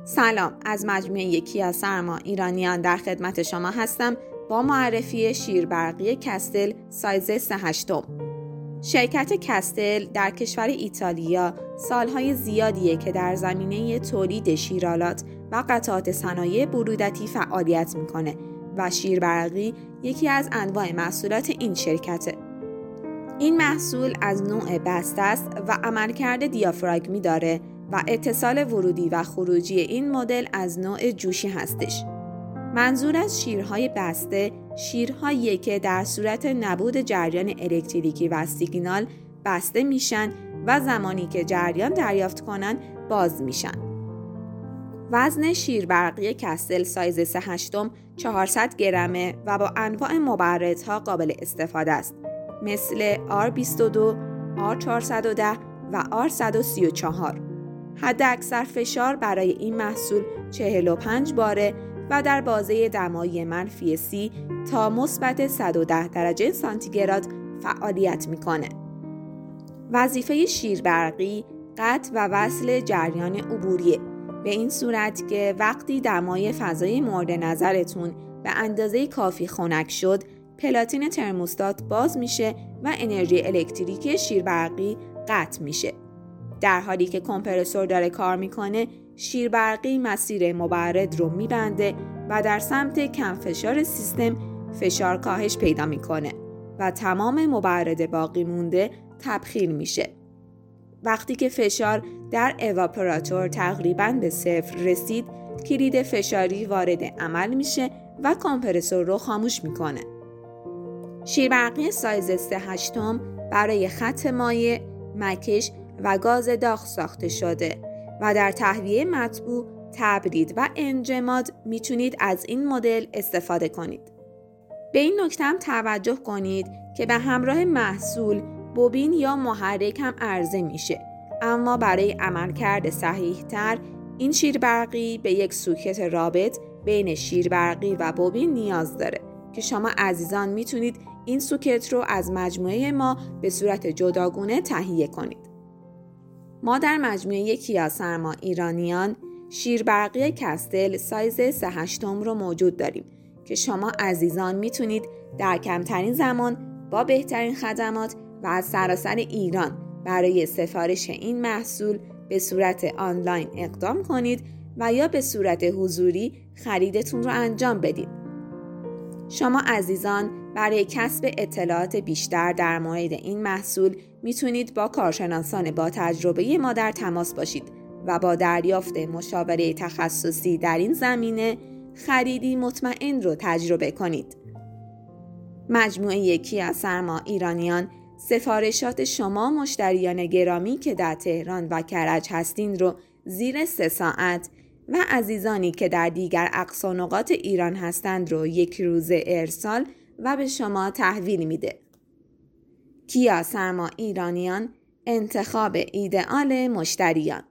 سلام، از مجموعه یکی سرما ایرانیان در خدمت شما هستم با معرفی شیر برقی کستل سایز 3/8. شرکت کستل در کشور ایتالیا سالهای زیادیه که در زمینه تولید شیرآلات و قطعات صنایع برودتی فعالیت میکنه و شیر برقی یکی از انواع محصولات این شرکته. این محصول از نوع بسته است و عملکرد دیافراگمی داره و اتصال ورودی و خروجی این مدل از نوع جوشی هستش. منظور از شیرهای بسته، شیرهایی که در صورت نبود جریان الکتریکی و سیگنال بسته میشن و زمانی که جریان دریافت کنن باز میشن. وزن شیر برقی کستل سایز 3/8 400 گرمه و با انواع مبردها قابل استفاده است، مثل R22، R410 و R134. حد اکثر فشار برای این محصول 45 باره و در بازه دمایی -30 تا مثبت 110 درجه سانتیگراد فعالیت میکنه. وظیفه شیر برقی قطع و وصل جریان عبوریه، به این صورت که وقتی دمای فضای مورد نظرتون به اندازه کافی خنک شد، پلاتین ترموستات باز میشه و انرژی الکتریکی شیر برقی قطع میشه. در حالی که کمپرسور داره کار میکنه، شیر برقی مسیر مبرد رو میبنده و در سمت کم فشار سیستم فشار کاهش پیدا میکنه و تمام مبرد باقی مونده تبخیر میشه. وقتی که فشار در اواپوراتور تقریباً به 0 رسید، کلید فشاری وارد عمل میشه و کمپرسور رو خاموش میکنه. شیر برقی سایز 3/8 برای خط مایع، مکش و گاز داغ ساخته شده و در تهویه مطبوع، تبرید و انجماد میتونید از این مدل استفاده کنید. به این نکته هم توجه کنید که به همراه محصول بوبین یا محرک هم عرضه میشه، اما برای عملکرد صحیح‌تر این شیر برقی به یک سوکت رابط بین شیر برقی و بوبین نیاز داره که شما عزیزان میتونید این سوکت رو از مجموعه ما به صورت جداگونه تهیه کنید. ما در مجموعه یکی سرما ایرانیان شیر برقی کستل سایز 3/8 رو موجود داریم که شما عزیزان میتونید در کمترین زمان با بهترین خدمات و از سراسر ایران برای سفارش این محصول به صورت آنلاین اقدام کنید و یا به صورت حضوری خریدتون رو انجام بدید. شما عزیزان برای کسب اطلاعات بیشتر در مورد این محصول میتونید با کارشناسان با تجربه ما در تماس باشید و با دریافت مشاوره تخصصی در این زمینه خریدی مطمئن رو تجربه کنید. مجموعه یکی سرما ایرانیان سفارشات شما مشتریان گرامی که در تهران و کرج هستین رو زیر 3 ساعت و عزیزانی که در دیگر اقصا نقاط ایران هستند رو 1 روزه ارسال و به شما تحویل میده. کیا سرما ایرانیان، انتخاب ایدئال مشتریان.